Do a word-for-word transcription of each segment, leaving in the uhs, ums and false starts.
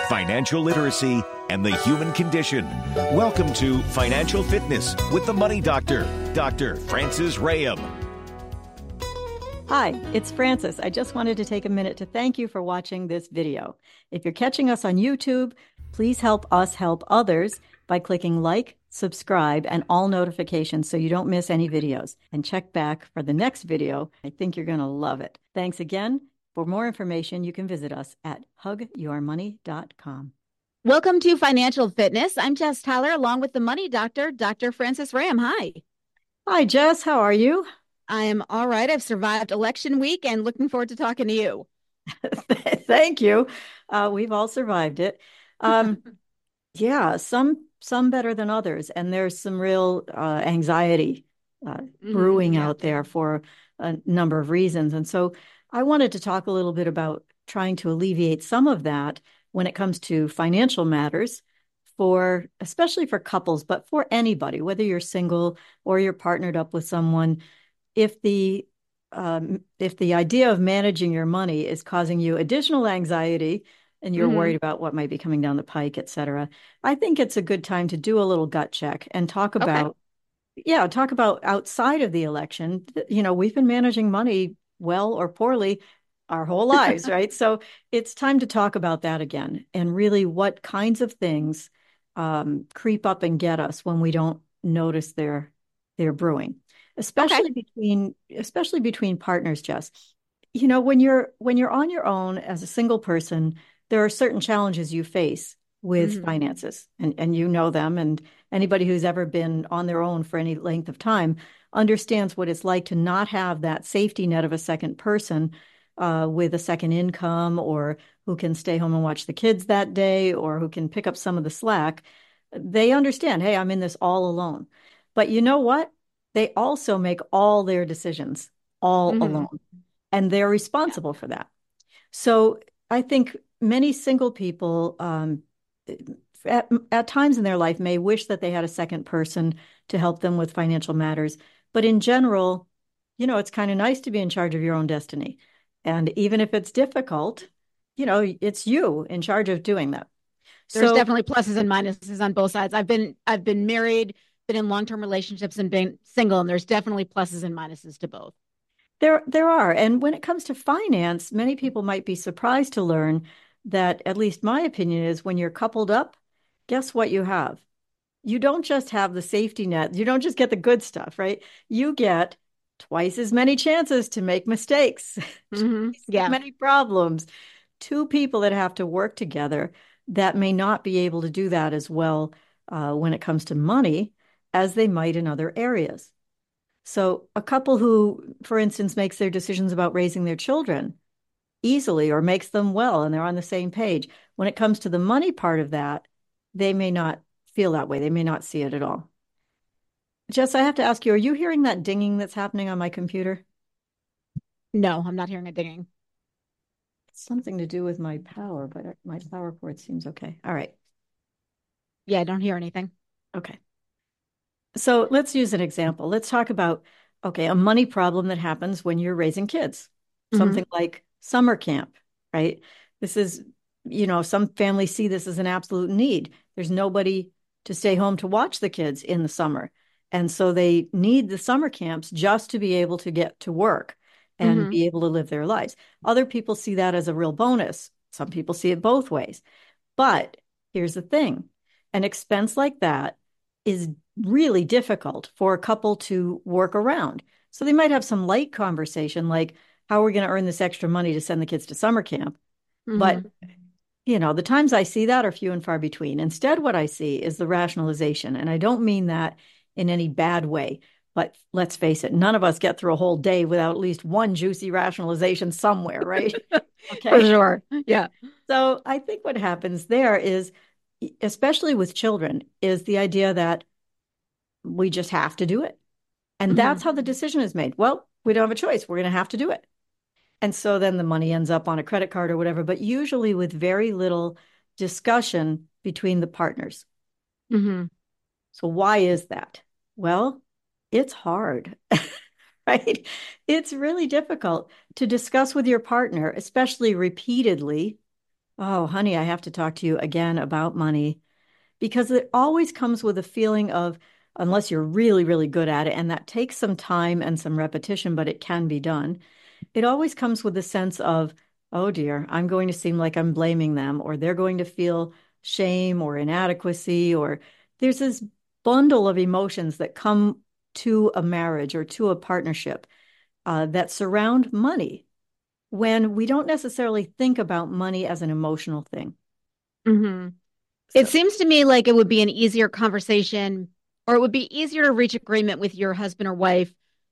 financial literacy, and the human condition. Welcome to Financial Fitness with the Money Doctor, Doctor Francis Rayam. Hi, it's Francis. I just wanted to take a minute to thank you for watching this video. If you're catching us on YouTube, please help us help others by clicking like, subscribe, and all notifications so you don't miss any videos. And check back for the next video. I think you're going to love it. Thanks again. For more information, you can visit us at hug your money dot com. Welcome to Financial Fitness. I'm Jess Tyler, along with the Money Doctor, Doctor Francis Rayam. Hi. Hi, Jess. How are you? I am all right. I've survived election week and looking forward to talking to you. Thank you. Uh, we've all survived it. Um, yeah, some some better than others. And there's some real uh, anxiety uh, mm-hmm, brewing yeah. out there for a number of reasons. And so I wanted to talk a little bit about trying to alleviate some of that when it comes to financial matters, for especially for couples, but for anybody, whether you're single or you're partnered up with someone. If the um, if the idea of managing your money is causing you additional anxiety and you're mm-hmm. worried about what might be coming down the pike, et cetera, I think it's a good time to do a little gut check and talk about, okay. yeah, talk about outside of the election. You know, we've been managing money well or poorly our whole lives, right? So it's time to talk about that again, and really what kinds of things um, creep up and get us when we don't notice they're they're brewing. Especially okay. between, especially between partners, Jess. You know, when you're when you're on your own as a single person, there are certain challenges you face with mm-hmm. finances, and and you know them. And anybody who's ever been on their own for any length of time understands what it's like to not have that safety net of a second person uh, with a second income, or who can stay home and watch the kids that day, or who can pick up some of the slack. They understand, hey, I'm in this all alone. But you know what? They also make all their decisions all mm-hmm. alone, and they're responsible yeah. for that. So I think many single people um, at, at times in their life may wish that they had a second person to help them with financial matters. But in general, you know, it's kind of nice to be in charge of your own destiny. And even if it's difficult, you know, it's you in charge of doing that. There's so, definitely pluses and minuses on both sides. I've been I've been married, been in long-term relationships, and been single, and there's definitely pluses and minuses to both. There, there are. And when it comes to finance, many people might be surprised to learn that, at least my opinion is, when you're coupled up, guess what you have? You don't just have the safety net. You don't just get the good stuff, right? You get twice as many chances to make mistakes, mm-hmm. yeah. as many problems. Two people that have to work together that may not be able to do that as well uh, when it comes to money as they might in other areas. So a couple who, for instance, makes their decisions about raising their children easily or makes them well, and they're on the same page, when it comes to the money part of that, they may not feel that way. They may not see it at all. Jess, I have to ask you, are you hearing that dinging that's happening on my computer? No, I'm not hearing a dinging. It's something to do with my power, but my power cord seems okay. All right. Yeah, I don't hear anything. Okay. So let's use an example. Let's talk about, okay, a money problem that happens when you're raising kids, mm-hmm. something like summer camp, right? This is, you know, some families see this as an absolute need. There's nobody to stay home to watch the kids in the summer. And so they need the summer camps just to be able to get to work and mm-hmm. be able to live their lives. Other people see that as a real bonus. Some people see it both ways. But here's the thing. An expense like that is really difficult for a couple to work around. So they might have some light conversation like, how are we going to earn this extra money to send the kids to summer camp? Mm-hmm. But, you know, the times I see that are few and far between. Instead, what I see is the rationalization. And I don't mean that in any bad way, but let's face it, none of us get through a whole day without at least one juicy rationalization somewhere, right? Okay. For sure. Yeah. So I think what happens there is, especially with children, is the idea that we just have to do it. And mm-hmm. that's how the decision is made. Well, we don't have a choice. We're going to have to do it. And so then the money ends up on a credit card or whatever, but usually with very little discussion between the partners. Mm-hmm. So why is that? Well, it's hard, right? It's really difficult to discuss with your partner, especially repeatedly, Oh, honey, I have to talk to you again about money because it always comes with a feeling of, unless you're really, really good at it, and that takes some time and some repetition, but it can be done. It always comes with a sense of, oh dear, I'm going to seem like I'm blaming them, or they're going to feel shame or inadequacy, or there's this bundle of emotions that come to a marriage or to a partnership uh, that surround money when we don't necessarily think about money as an emotional thing. Mm-hmm. It So, seems to me like it would be an easier conversation, or it would be easier to reach agreement with your husband or wife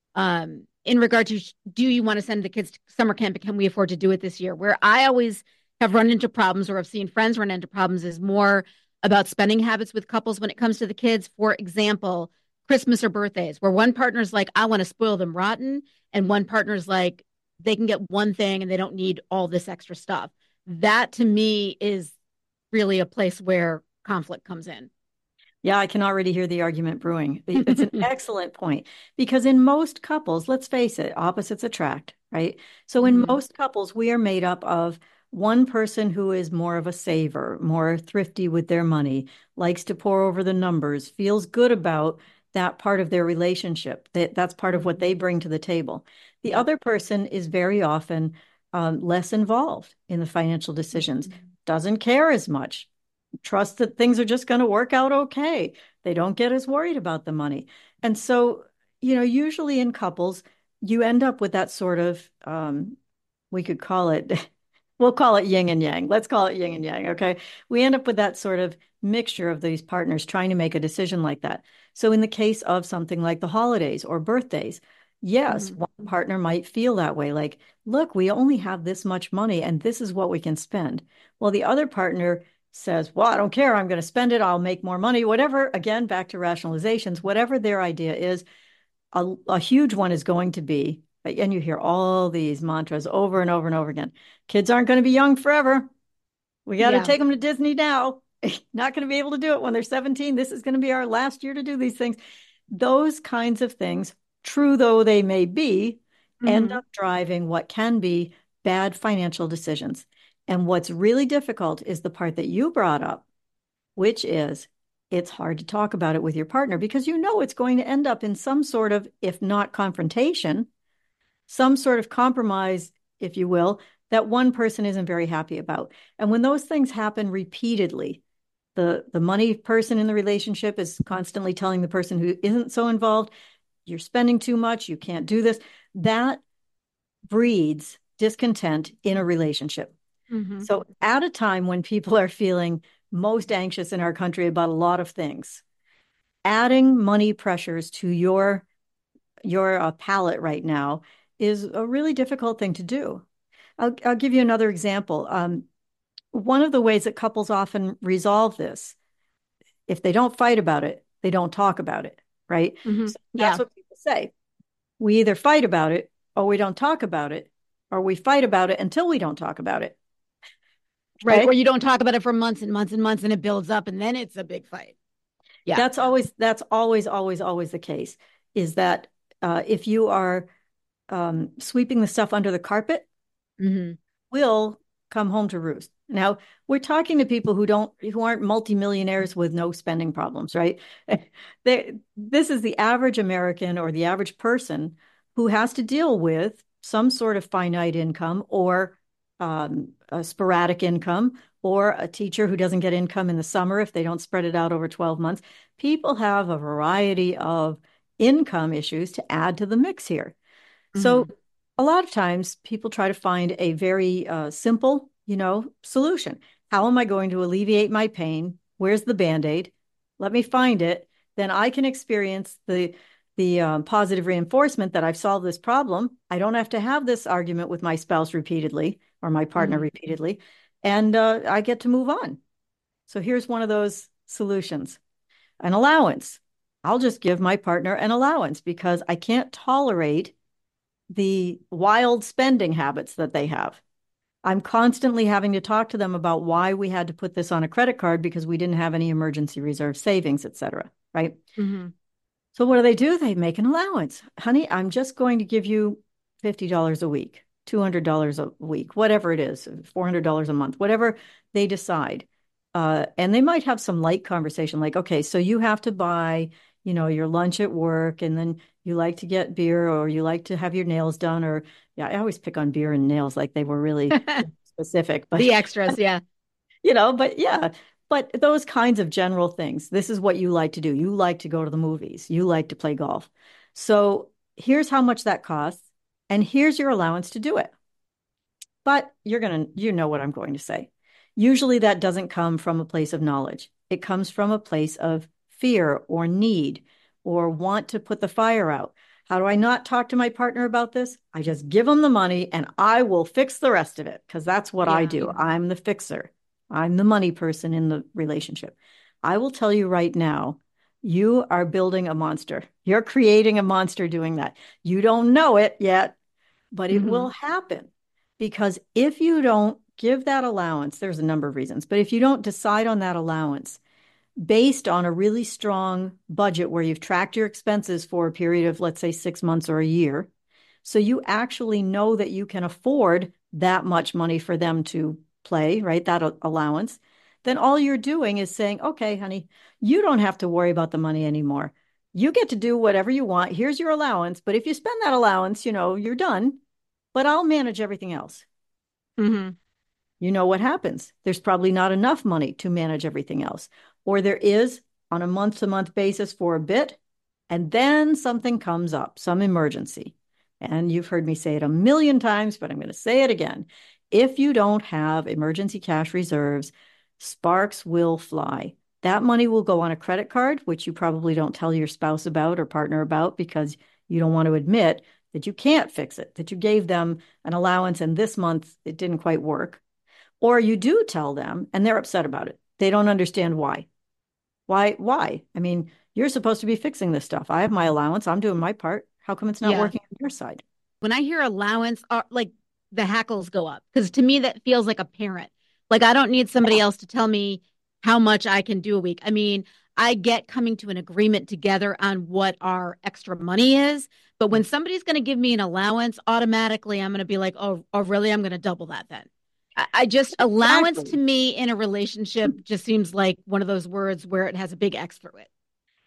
um, in regard to do you want to send the kids to summer camp and can we afford to do it this year? Where I always have run into problems or have seen friends run into problems is more about spending habits with couples when it comes to the kids. For example, Christmas or birthdays, where one partner's like, I want to spoil them rotten, and one partner's like, they can get one thing and they don't need all this extra stuff. That to me is really a place where conflict comes in. yeah, I can already hear the argument brewing. It's an excellent point because in most couples, let's face it, opposites attract, right? So in Mm-hmm. most couples, we are made up of one person who is more of a saver, more thrifty with their money, likes to pour over the numbers, feels good about that part of their relationship. That that's part of what they bring to the table. The Yep. other person is very often um, less involved in the financial decisions, doesn't care as much, trust that things are just going to work out okay. They don't get as worried about the money. And so, you know, usually in couples, you end up with that sort of, um, we could call it, we'll call it yin and yang. Let's call it yin and yang. Okay. We end up with that sort of mixture of these partners trying to make a decision like that. So, in the case of something like the holidays or birthdays, yes, Mm-hmm. one partner might feel that way like, look, we only have this much money and this is what we can spend. Well, the other partner says, well, I don't care. I'm going to spend it. I'll make more money, whatever. Again, back to rationalizations, whatever their idea is, a, a huge one is going to be, and you hear all these mantras over and over and over again. Kids aren't going to be young forever. We got to Yeah. take them to Disney now. Not going to be able to do it when they're seventeen. This is going to be our last year to do these things. Those kinds of things, true though they may be, end Mm-hmm. up driving what can be bad financial decisions. And what's really difficult is the part that you brought up, which is it's hard to talk about it with your partner because you know it's going to end up in some sort of, if not confrontation, some sort of compromise, if you will, that one person isn't very happy about. And when those things happen repeatedly, the the money person in the relationship is constantly telling the person who isn't so involved, you're spending too much, you can't do this. That breeds discontent in a relationship. Mm-hmm. So, at a time when people are feeling most anxious in our country about a lot of things, adding money pressures to your your uh, palette right now is a really difficult thing to do. I'll, I'll give you another example. Um, one of the ways that couples often resolve this, if they don't fight about it, they don't talk about it, right? Mm-hmm. So that's Yeah. what people say. We either fight about it or we don't talk about it, or we fight about it until we don't talk about it. Right. Okay. Or you don't talk about it for months and months and months and it builds up and then it's a big fight. Yeah. That's always that's always always always the case. Is that uh, if you are um, sweeping the stuff under the carpet, Mm-hmm. will come home to roost. Now, we're talking to people who don't who aren't multimillionaires with no spending problems, right? They, this is the average American or the average person who has to deal with some sort of finite income or um, a sporadic income or a teacher who doesn't get income in the summer if they don't spread it out over twelve months. People have a variety of income issues to add to the mix here. So Mm-hmm. a lot of times people try to find a very uh, simple, you know, solution. How am I going to alleviate my pain? Where's the Band-Aid? Let me find it. Then I can experience the the um, positive reinforcement that I've solved this problem. I don't have to have this argument with my spouse repeatedly or my partner Mm-hmm. repeatedly, and uh, I get to move on. So here's one of those solutions: an allowance. I'll just give my partner an allowance because I can't tolerate the wild spending habits that they have. I'm constantly having to talk to them about why we had to put this on a credit card because we didn't have any emergency reserve savings, et cetera. Right. Mm-hmm. So what do they do? They make an allowance. Honey, I'm just going to give you fifty dollars a week. two hundred dollars a week, whatever it is, four hundred dollars a month, whatever they decide. Uh, and they might have some light conversation like, okay, so you have to buy, you know, your lunch at work, and then you like to get beer, or you like to have your nails done, or yeah, I always pick on beer and nails like they were really specific, but the extras, yeah. You know, but yeah, but those kinds of general things. This is what you like to do. You like to go to the movies. You like to play golf. So here's how much that costs, and here's your allowance to do it. But you're going to, you know what I'm going to say. Usually that doesn't come from a place of knowledge. It comes from a place of fear or need or want to put the fire out. How do I not talk to my partner about this? I just give them the money and I will fix the rest of it, because that's what Yeah. I do. I'm the fixer. I'm the money person in the relationship. I will tell you right now, you are building a monster. You're creating a monster doing that. You don't know it yet, but it Mhm. will happen. Because if you don't give that allowance, there's a number of reasons, but if you don't decide on that allowance based on a really strong budget where you've tracked your expenses for a period of, let's say, six months or a year, so you actually know that you can afford that much money for them to play, right? That a- allowance, then all you're doing is saying, okay, honey, you don't have to worry about the money anymore. You get to do whatever you want. Here's your allowance. But if you spend that allowance, you know, you're done, but I'll manage everything else. Mhm. You know what happens? There's probably not enough money to manage everything else. Or there is on a month-to-month basis for a bit, and then something comes up, some emergency. And you've heard me say it a million times, but I'm going to say it again. If you don't have emergency cash reserves, sparks will fly. That money will go on a credit card, which you probably don't tell your spouse about or partner about because you don't want to admit that you can't fix it, that you gave them an allowance and this month it didn't quite work. Or you do tell them and they're upset about it. They don't understand why. Why? Why? I mean, you're supposed to be fixing this stuff. I have my allowance. I'm doing my part. How come it's not Yeah. working on your side? When I hear allowance, uh, like the hackles go up, because to me that feels like a parent. Like I don't need somebody else to tell me how much I can do a week. I mean, I get coming to an agreement together on what our extra money is, but when somebody's going to give me an allowance, automatically I'm going to be like, oh, oh, really? I'm going to double that then. I, I just allowance Exactly. to me in a relationship just seems like one of those words where it has a big X through it.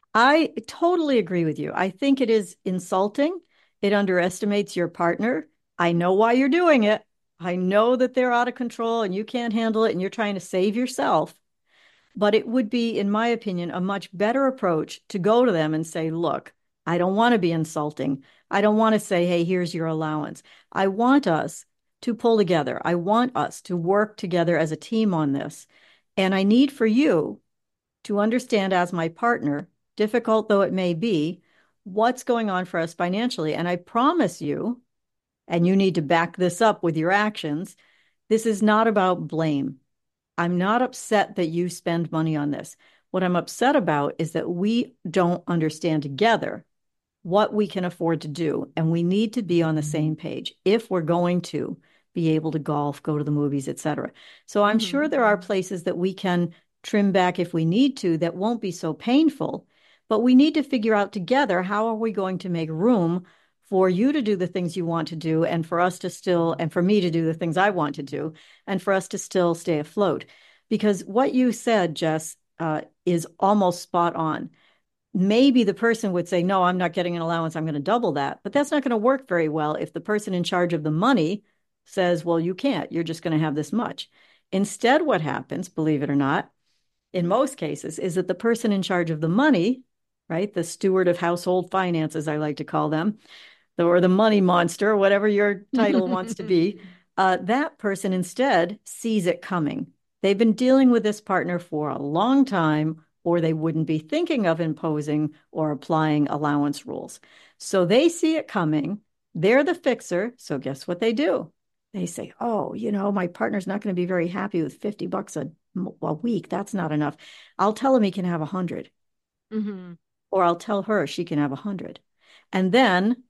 I totally agree with you. I think it is insulting. It underestimates your partner. I know why you're doing it. I know that they're out of control and you can't handle it and you're trying to save yourself. But it would be, in my opinion, a much better approach to go to them and say, look, I don't want to be insulting. I don't want to say, hey, here's your allowance. I want us to pull together. I want us to work together as a team on this. And I need for you to understand as my partner, difficult though it may be, what's going on for us financially. And I promise you, and you need to back this up with your actions, this is not about blame. I'm not upset that you spend money on this. What I'm upset about is that we don't understand together what we can afford to do. And we need to be on the same page if we're going to be able to golf, go to the movies, et cetera. So I'm Mhm. sure there are places that we can trim back if we need to that won't be so painful. But we need to figure out together, how are we going to make room for you to do the things you want to do and for us to still, and for me to do the things I want to do, and for us to still stay afloat. Because what you said, Jess, uh, is almost spot on. Maybe the person would say, no, I'm not getting an allowance. I'm going to double that. But that's not going to work very well if the person in charge of the money says, well, you can't. You're just going to have this much. Instead, what happens, believe it or not, in most cases, is that the person in charge of the money, right, the steward of household finances, I like to call them, or the money monster, whatever your title wants to be, uh, that person instead sees it coming. They've been dealing with this partner for a long time, or they wouldn't be thinking of imposing or applying allowance rules. So they see it coming. They're the fixer. So guess what they do? They say, oh, you know, my partner's not going to be very happy with fifty bucks a, a week. That's not enough. I'll tell him he can have a hundred. Mm-hmm. Or I'll tell her she can have a hundred. And then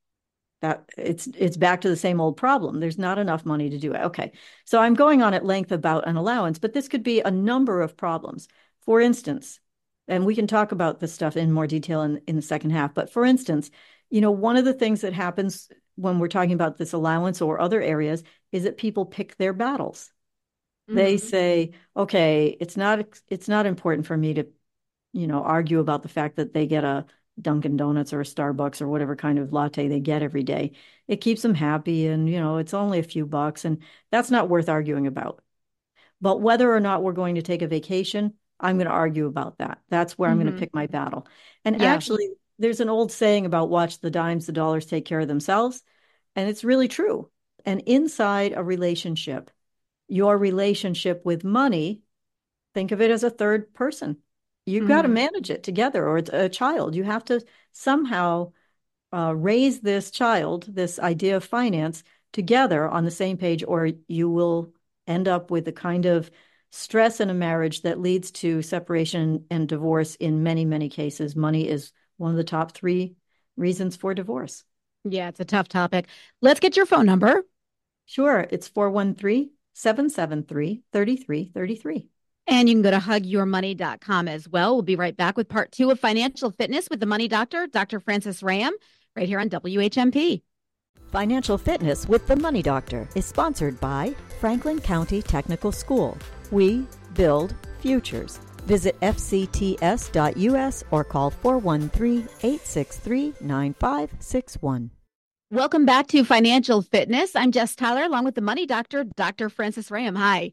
that it's it's back to the same old problem. There's not enough money to do it. Okay. So I'm going on at length about an allowance, but this could be a number of problems. For instance, and we can talk about this stuff in more detail in, in the second half, but for instance, you know, one of the things that happens when we're talking about this allowance or other areas is that people pick their battles. Mm-hmm. They say, okay, it's not it's not important for me to, you know, argue about the fact that they get a Dunkin' Donuts or a Starbucks or whatever kind of latte they get every day. It keeps them happy, and, you know, it's only a few bucks, and that's not worth arguing about. But whether or not we're going to take a vacation, I'm going to argue about that. That's where mm-hmm. I'm going to pick my battle. And yeah. actually, there's an old saying about watch the dimes, the dollars take care of themselves. And it's really true. And inside a relationship, your relationship with money, think of it as a third person. You've mm-hmm. got to manage it together, or it's a child. You have to somehow uh, raise this child, this idea of finance, together on the same page, or you will end up with the kind of stress in a marriage that leads to separation and divorce. In many, many cases, money is one of the top three reasons for divorce. Yeah, it's a tough topic. Let's get your phone number. Sure. It's four one three, seven seven three, three three three three. And you can go to hug your money dot com as well. We'll be right back with part two of Financial Fitness with the Money Doctor, Doctor Frances Ram, right here on W H M P. Financial Fitness with the Money Doctor is sponsored by Franklin County Technical School. We build futures. Visit f c t s dot u s or call four one three, eight six three, nine five six one. Welcome back to Financial Fitness. I'm Jess Tyler, along with the Money Doctor, Doctor Frances Ram. Hi.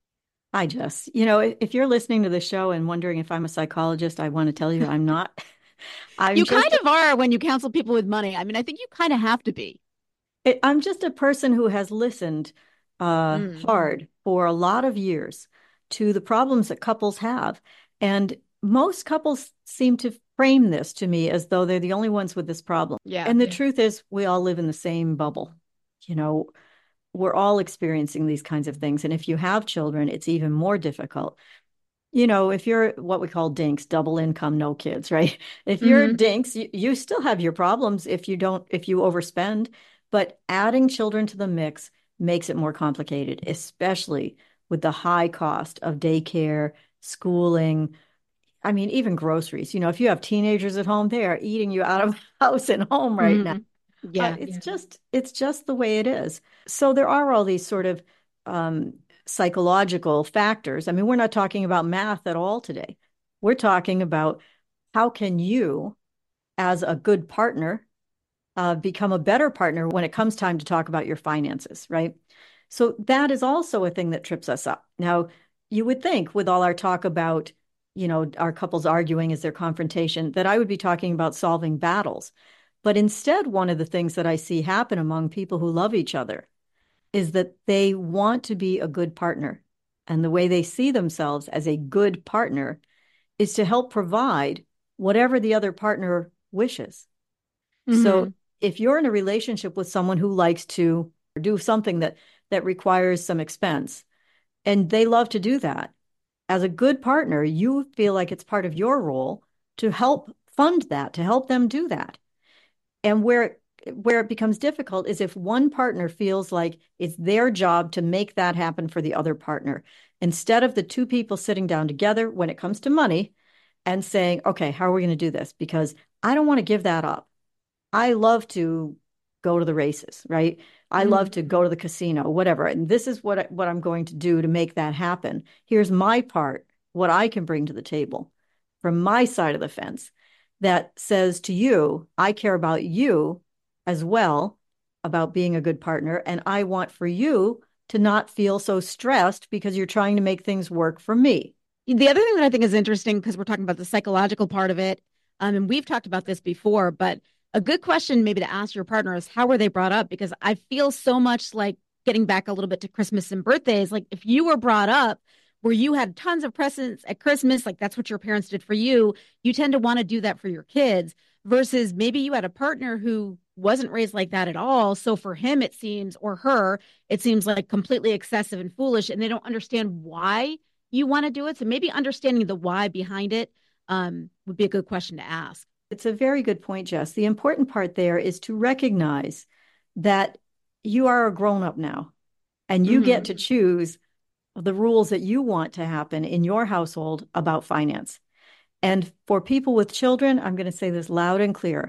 Hi, Jess. You know, if you're listening to the show and wondering if I'm a psychologist, I want to tell you I'm not. I'm you just, kind of are when you counsel people with money. I mean, I think you kind of have to be. It, I'm just a person who has listened uh, mm. hard for a lot of years to the problems that couples have. And most couples seem to frame this to me as though they're the only ones with this problem. Yeah. And the yeah. truth is, we all live in the same bubble. You know, we're all experiencing these kinds of things. And if you have children, it's even more difficult. You know, if you're what we call dinks, double income, no kids, right? If you're mm-hmm. dinks, you, you still have your problems if you don't, if you overspend. But adding children to the mix makes it more complicated, especially with the high cost of daycare, schooling. I mean, even groceries. You know, if you have teenagers at home, they are eating you out of the house and home right mm-hmm. now. Yeah, uh, it's yeah. just it's just the way it is. So there are all these sort of um, psychological factors. I mean, we're not talking about math at all today. We're talking about how can you, as a good partner, uh, become a better partner when it comes time to talk about your finances, right? So that is also a thing that trips us up. Now, you would think with all our talk about, you know, our couples arguing as their confrontation, that I would be talking about solving battles. But instead, one of the things that I see happen among people who love each other is that they want to be a good partner. And the way they see themselves as a good partner is to help provide whatever the other partner wishes. Mm-hmm. So if you're in a relationship with someone who likes to do something that, that requires some expense, and they love to do that, as a good partner, you feel like it's part of your role to help fund that, to help them do that. And where where it becomes difficult is if one partner feels like it's their job to make that happen for the other partner, instead of the two people sitting down together when it comes to money and saying, okay, how are we going to do this? Because I don't want to give that up. I love to go to the races, right? I mm-hmm. love to go to the casino, whatever. And this is what, I, what I'm going to do to make that happen. Here's my part, what I can bring to the table from my side of the fence that says to you, I care about you as well, about being a good partner. And I want for you to not feel so stressed because you're trying to make things work for me. The other thing that I think is interesting, because we're talking about the psychological part of it, um, and we've talked about this before, but a good question maybe to ask your partner is, how were they brought up? Because I feel so much like getting back a little bit to Christmas and birthdays, like if you were brought up where you had tons of presents at Christmas, like that's what your parents did for you, you tend to want to do that for your kids, versus maybe you had a partner who wasn't raised like that at all. So for him, it seems, or her, it seems like completely excessive and foolish, and they don't understand why you want to do it. So maybe understanding the why behind it um, would be a good question to ask. It's a very good point, Jess. The important part there is to recognize that you are a grown-up now, and you mm-hmm. get to choose the rules that you want to happen in your household about finance. And for people with children, I'm going to say this loud and clear.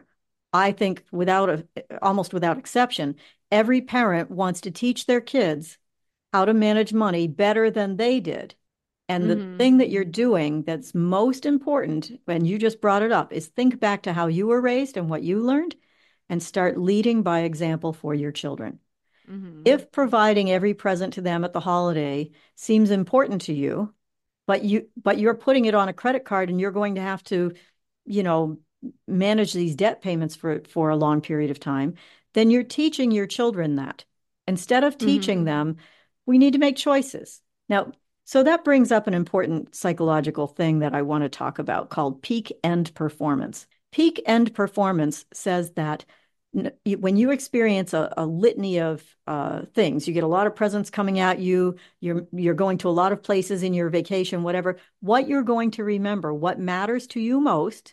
I think without a, almost without exception, every parent wants to teach their kids how to manage money better than they did. And the Mm-hmm. thing that you're doing that's most important, and you just brought it up, is think back to how you were raised and what you learned and start leading by example for your children. Mm-hmm. If providing every present to them at the holiday seems important to you, but you but you're putting it on a credit card and you're going to have to, you know, manage these debt payments for for a long period of time, then you're teaching your children that. Instead of teaching Mm-hmm. them, we need to make choices. Now, so that brings up an important psychological thing that I want to talk about called peak end performance. Peak end performance says that when you experience a, a litany of uh, things, you get a lot of presents coming at you, you're you're going to a lot of places in your vacation, whatever, what you're going to remember, what matters to you most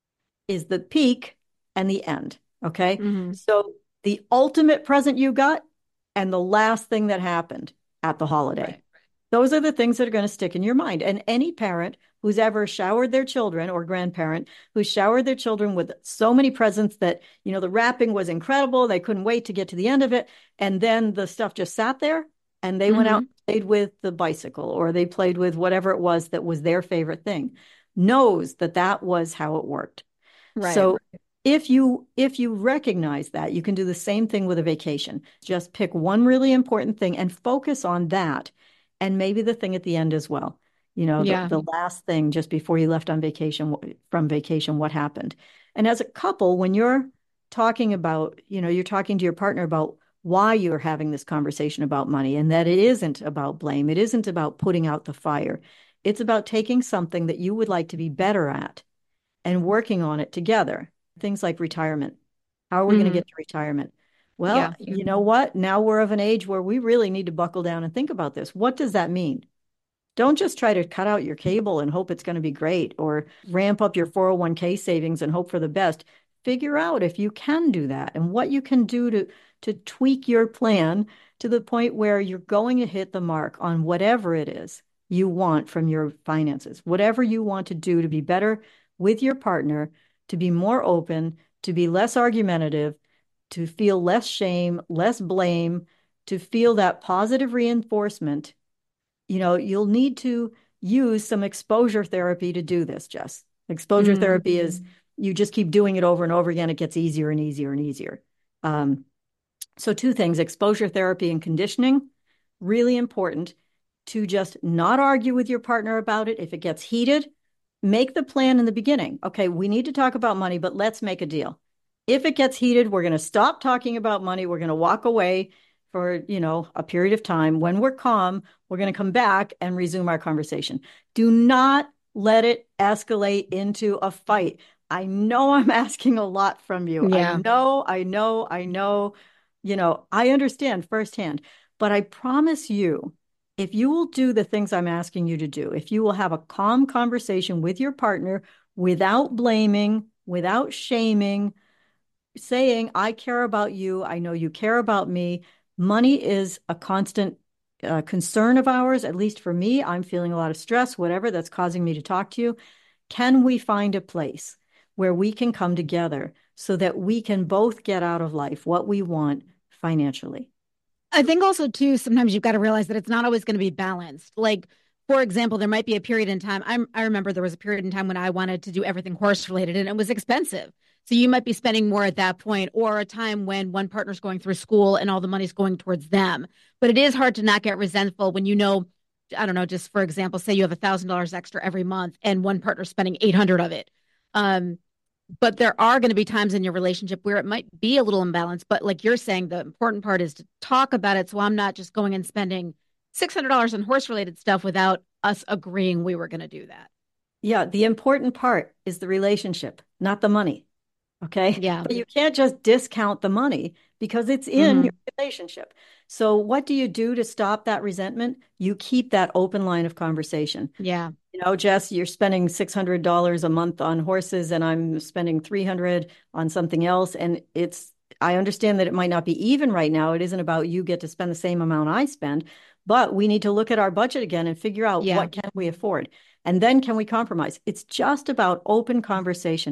is the peak and the end. Okay. Mm-hmm. So the ultimate present you got and the last thing that happened at the holiday. Right. Those are the things that are going to stick in your mind. And any parent who's ever showered their children or grandparent who's showered their children with so many presents that, you know, the wrapping was incredible. They couldn't wait to get to the end of it. And then the stuff just sat there and they mm-hmm. went out and played with the bicycle or they played with whatever it was that was their favorite thing, knows that that was how it worked. Right. So if you if you recognize that, you can do the same thing with a vacation. Just pick one really important thing and focus on that. And maybe the thing at the end as well. You know, yeah. the, the last thing just before you left on vacation, from vacation, what happened. And as a couple, when you're talking about, you know, you're talking to your partner about why you're having this conversation about money and that it isn't about blame. It isn't about putting out the fire. It's about taking something that you would like to be better at and working on it together. Things like retirement. How are we mm-hmm. going to get to retirement? Well, yeah. you know what? Now we're of an age where we really need to buckle down and think about this. What does that mean? Don't just try to cut out your cable and hope it's going to be great or ramp up your four oh one k savings and hope for the best. Figure out if you can do that and what you can do to, to tweak your plan to the point where you're going to hit the mark on whatever it is you want from your finances, whatever you want to do to be better with your partner, to be more open, to be less argumentative, to feel less shame, less blame, to feel that positive reinforcement. You know, you'll need to use some exposure therapy to do this, Jess. Exposure mm-hmm. therapy is you just keep doing it over and over again. It gets easier and easier and easier. Um, so two things, exposure therapy and conditioning, really important to just not argue with your partner about it. If it gets heated, make the plan in the beginning. Okay, we need to talk about money, but let's make a deal. If it gets heated, we're going to stop talking about money. We're going to walk away for, you know, a period of time. When we're calm, we're going to come back and resume our conversation. Do not let it escalate into a fight. I know I'm asking a lot from you. Yeah. I know, I know, I know, you know, I understand firsthand, but I promise you, if you will do the things I'm asking you to do, if you will have a calm conversation with your partner without blaming, without shaming, saying, I care about you. I know you care about me. Money is a constant uh, concern of ours. At least for me, I'm feeling a lot of stress, whatever that's causing me to talk to you. Can we find a place where we can come together so that we can both get out of life what we want financially? I think also, too, sometimes you've got to realize that it's not always going to be balanced. Like, for example, there might be a period in time. I'm, I remember there was a period in time when I wanted to do everything horse related and it was expensive. So you might be spending more at that point, or a time when one partner's going through school and all the money's going towards them. But it is hard to not get resentful when you know, I don't know, just for example, say you have one thousand dollars extra every month and one partner's spending eight hundred dollars of it. Um, but there are going to be times in your relationship where it might be a little imbalanced. But like you're saying, the important part is to talk about it. So I'm not just going and spending six hundred dollars on horse-related stuff without us agreeing we were going to do that. Yeah, the important part is the relationship, not the money. Okay. Yeah. But you can't just discount the money because it's in mm-hmm. your relationship. So what do you do to stop that resentment? You keep that open line of conversation. Yeah. You know, Jess, you're spending six hundred dollars a month on horses and I'm spending three hundred dollars on something else. And it's, I understand that it might not be even right now. It isn't about you get to spend the same amount I spend, but we need to look at our budget again and figure out yeah. what can we afford? And then can we compromise? It's just about open conversation.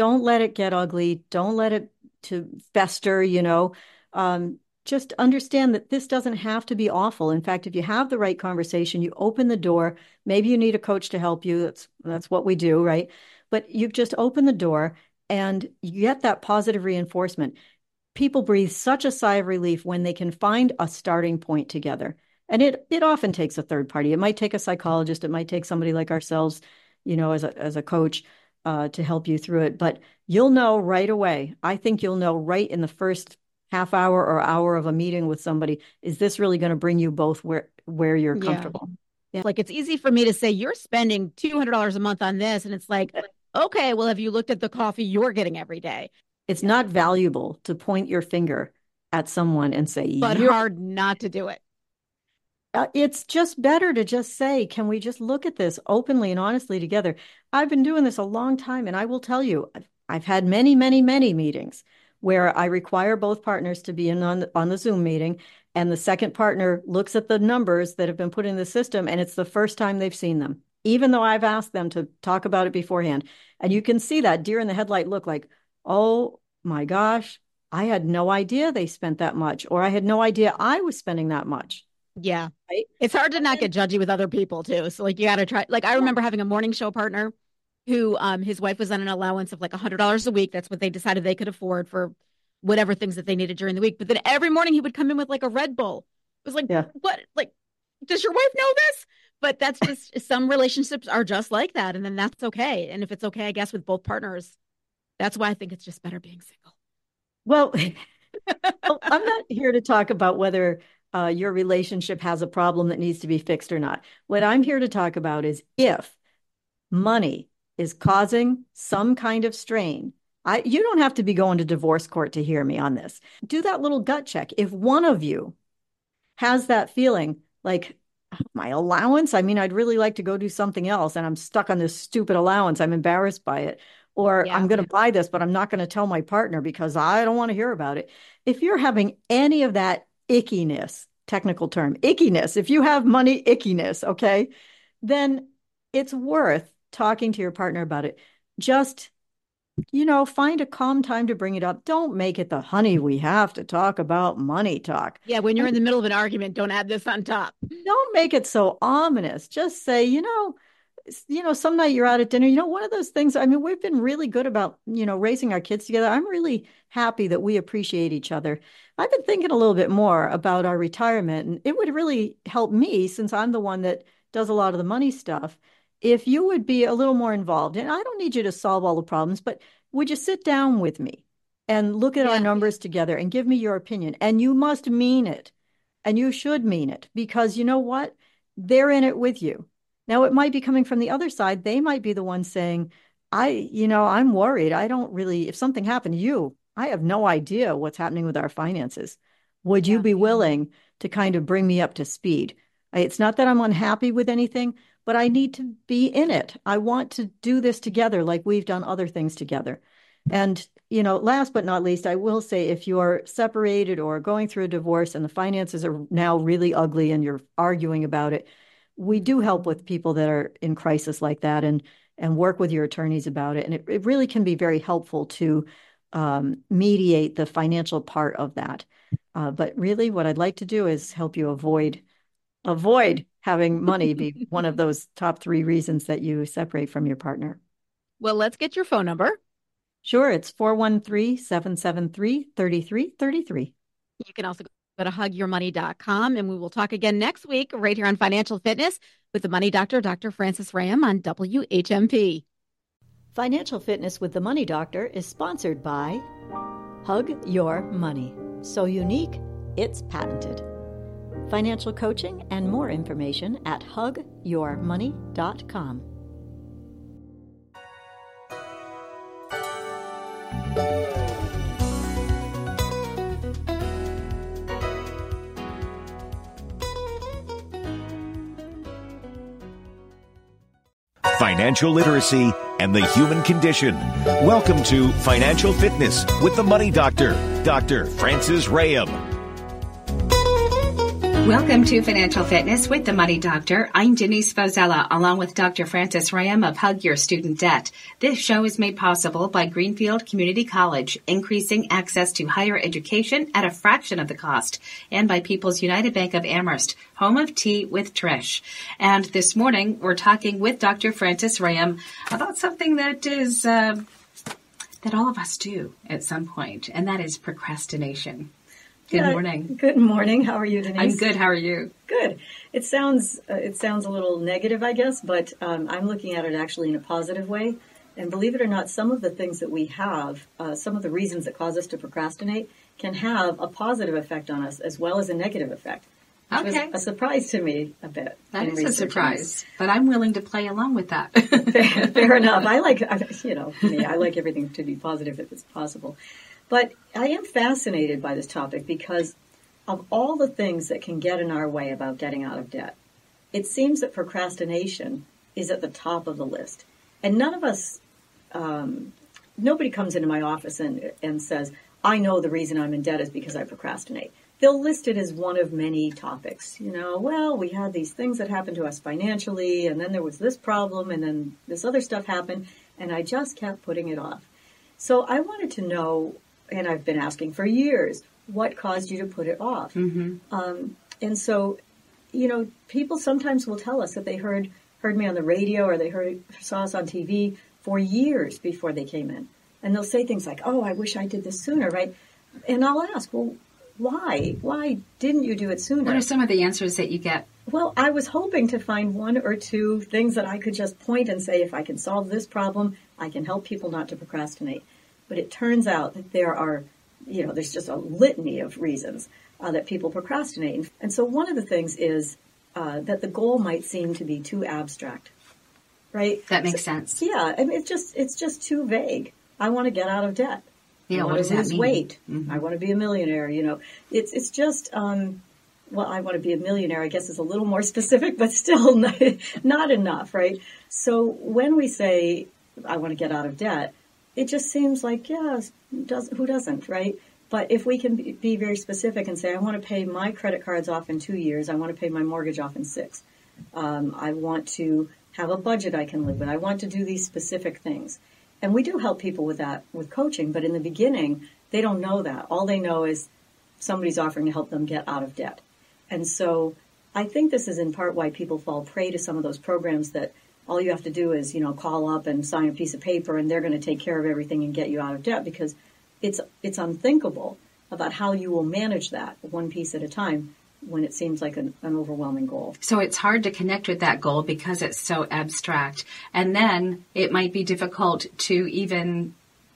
don't let it get ugly. Don't let it to fester, you know. Um, just understand that this doesn't have to be awful. In fact, if you have the right conversation, you open the door. Maybe you need a coach to help you. That's that's what we do, right? But you've just opened the door and you get that positive reinforcement. People breathe such a sigh of relief when they can find a starting point together. And it it often takes a third party. It might take a psychologist. It might take somebody like ourselves, you know, as a as a coach uh, to help you through it. But you'll know right away. I think you'll know right in the first half hour or hour of a meeting with somebody, is this really going to bring you both where where you're comfortable? Yeah. Yeah. Like, it's easy for me to say, you're spending two hundred dollars a month on this. And it's like, okay, well, have you looked at the coffee you're getting every day? It's not valuable to point your finger at someone and say, but you're... hard not to do it. Uh, it's just better to just say, can we just look at this openly and honestly together? I've been doing this a long time, and I will tell you, I've, I've had many, many, many meetings where I require both partners to be in on the, on the Zoom meeting, and the second partner looks at the numbers that have been put in the system, and it's the first time they've seen them, even though I've asked them to talk about it beforehand. And you can see that deer in the headlight look, like, oh my gosh, I had no idea they spent that much, or I had no idea I was spending that much. Yeah. Right? It's hard to not get judgy with other people too. So like, you got to try, like, I remember having a morning show partner who, um, his wife was on an allowance of like a hundred dollars a week. That's what they decided they could afford for whatever things that they needed during the week. But then every morning he would come in with like a Red Bull. It was like, yeah. What, like, does your wife know this? But that's just, some relationships are just like that. And then that's okay. And if it's okay, I guess, with both partners, that's why I think it's just better being single. Well, I'm not here to talk about whether Uh, your relationship has a problem that needs to be fixed or not. What I'm here to talk about is if money is causing some kind of strain, I you don't have to be going to divorce court to hear me on this. Do that little gut check. If one of you has that feeling like, my allowance, I mean, I'd really like to go do something else, and I'm stuck on this stupid allowance. I'm embarrassed by it. Or yeah, I'm going to yeah. buy this, but I'm not going to tell my partner because I don't want to hear about it. If you're having any of that ickiness, technical term, ickiness, if you have money ickiness, okay, then it's worth talking to your partner about it. Just, you know, find a calm time to bring it up. Don't make it the honey, we have to talk about money talk. Yeah, when you're in the middle of an argument, don't add this on top. Don't make it so ominous. Just say, you know, you know, some night you're out at dinner, you know, one of those things, I mean, we've been really good about, you know, raising our kids together. I'm really happy that we appreciate each other. I've been thinking a little bit more about our retirement, and it would really help me, since I'm the one that does a lot of the money stuff, if you would be a little more involved. And I don't need you to solve all the problems, but would you sit down with me and look at yeah. our numbers together and give me your opinion? And you must mean it, and you should mean it, because you know what? They're in it with you. Now, it might be coming from the other side. They might be the ones saying, I, you know, I'm worried. I don't really, if something happened to you, I have no idea what's happening with our finances. Would yeah. you be willing to kind of bring me up to speed? It's not that I'm unhappy with anything, but I need to be in it. I want to do this together like we've done other things together. And, you know, last but not least, I will say, if you're separated or going through a divorce and the finances are now really ugly and you're arguing about it, we do help with people that are in crisis like that, and and work with your attorneys about it. And it, it really can be very helpful to um, mediate the financial part of that. Uh, but really what I'd like to do is help you avoid avoid having money be one of those top three reasons that you separate from your partner. Well, let's get your phone number. Sure. It's four one three, seven seven three, three three three three. You can also go to hug your money dot com, and we will talk again next week right here on Financial Fitness with the Money Doctor, Doctor Francis Ram, on W H M P. Financial Fitness with the Money Doctor is sponsored by Hug Your Money. So unique, it's patented. Financial coaching and more information at hug your money dot com. Financial literacy and the human condition. Welcome to Financial Fitness with the Money Doctor, Doctor Francis Ram. Welcome to Financial Fitness with the Money Doctor. I'm Denise Fozella, along with Doctor Francis Ram of Hug Your Student Debt. This show is made possible by Greenfield Community College, increasing access to higher education at a fraction of the cost, and by People's United Bank of Amherst, home of Tea with Trish. And this morning, we're talking with Doctor Francis Ram about something that is uh, that all of us do at some point, and that is procrastination. Good Yeah, morning. Good morning. How are you, Denise? I'm good. How are you? Good. It sounds uh, it sounds a little negative, I guess, but um, I'm looking at it actually in a positive way. And believe it or not, some of the things that we have, uh, some of the reasons that cause us to procrastinate, can have a positive effect on us as well as a negative effect. Which Okay. was a surprise to me a bit. That in is a researching surprise, but I'm willing to play along with that. this. Fair, fair enough. I like, I, you know, me. I like everything to be positive if it's possible. But I am fascinated by this topic because of all the things that can get in our way about getting out of debt. It seems that procrastination is at the top of the list. And none of us, um, nobody comes into my office and, and says, I know the reason I'm in debt is because I procrastinate. They'll list it as one of many topics. You know, well, we had these things that happened to us financially, and then there was this problem, and then this other stuff happened, and I just kept putting it off. So I wanted to know, and I've been asking for years, what caused you to put it off? Mm-hmm. Um, and so, you know, people sometimes will tell us that they heard heard me on the radio or they heard saw us on T V for years before they came in. And they'll say things like, oh, I wish I did this sooner, right? And I'll ask, well, why? Why didn't you do it sooner? What are some of the answers that you get? Well, I was hoping to find one or two things that I could just point and say, if I can solve this problem, I can help people not to procrastinate. But it turns out that there are, you know, there's just a litany of reasons uh, that people procrastinate. And so one of the things is uh, that the goal might seem to be too abstract, right? That makes So- sense. Yeah, I mean, it's just it's just too vague. I want to get out of debt. Yeah, I what want does to that lose mean? weight. Mhm. I want to be a millionaire. You know, it's it's just um, well, I want to be a millionaire. I guess is a little more specific, but still not, not enough, right? So when we say I want to get out of debt, it just seems like yeah, does who doesn't, right? But if we can be, be very specific and say I want to pay my credit cards off in two years, I want to pay my mortgage off in six. Um, I want to have a budget I can live with. I want to do these specific things. And we do help people with that, with coaching, but in the beginning, they don't know that. All they know is somebody's offering to help them get out of debt. And so I think this is in part why people fall prey to some of those programs that all you have to do is, you know, call up and sign a piece of paper and they're going to take care of everything and get you out of debt, because it's it's unthinkable about how you will manage that one piece at a time when it seems like an, an overwhelming goal. So it's hard to connect with that goal because it's so abstract. And then it might be difficult to even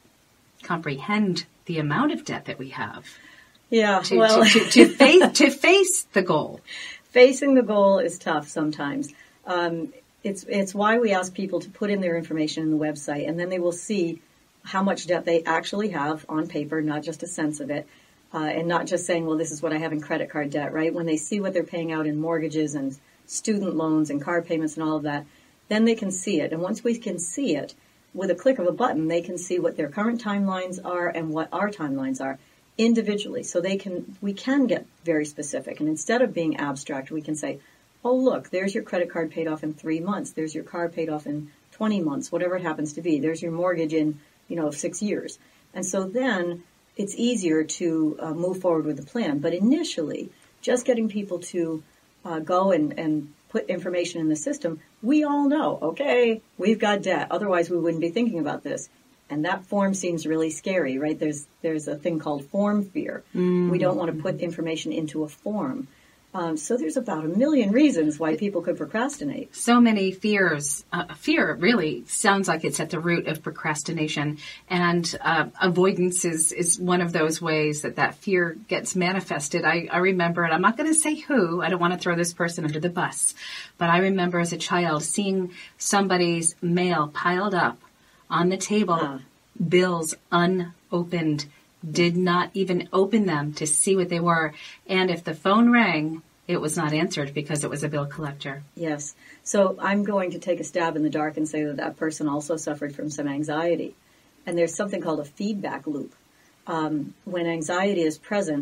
comprehend the amount of debt that we have. Yeah, To, well, to, to, to, face, to face the goal. facing the goal is tough sometimes. Um, it's it's why we ask people to put in their information in the website, and then they will see how much debt they actually have on paper, not just a sense of it. Uh, and not just saying, well, this is what I have in credit card debt, right? When they see what they're paying out in mortgages and student loans and car payments and all of that, then they can see it. And once we can see it, with a click of a button, they can see what their current timelines are and what our timelines are individually. So they can, we can get very specific. And instead of being abstract, we can say, oh, look, there's your credit card paid off in three months. There's your car paid off in twenty months, whatever it happens to be. There's your mortgage in, you know, six years. And so then it's easier to uh, move forward with the plan. But initially, just getting people to uh, go and, and put information in the system, we all know, okay, we've got debt. Otherwise, we wouldn't be thinking about this. And that form seems really scary, right? There's there's a thing called form fear. Mm. We don't want to put information into a form. Um, so there's about a million reasons why people could procrastinate. So many fears. Uh, fear really sounds like it's at the root of procrastination. And uh, avoidance is, is one of those ways that that fear gets manifested. I, I remember, and I'm not going to say who, I don't want to throw this person under the bus, but I remember as a child seeing somebody's mail piled up on the table, uh. bills unopened, did not even open them to see what they were. And if the phone rang, it was not answered because it was a bill collector. Yes. So I'm going to take a stab in the dark and say that that person also suffered from some anxiety. And there's something called a feedback loop. Um, when anxiety is present,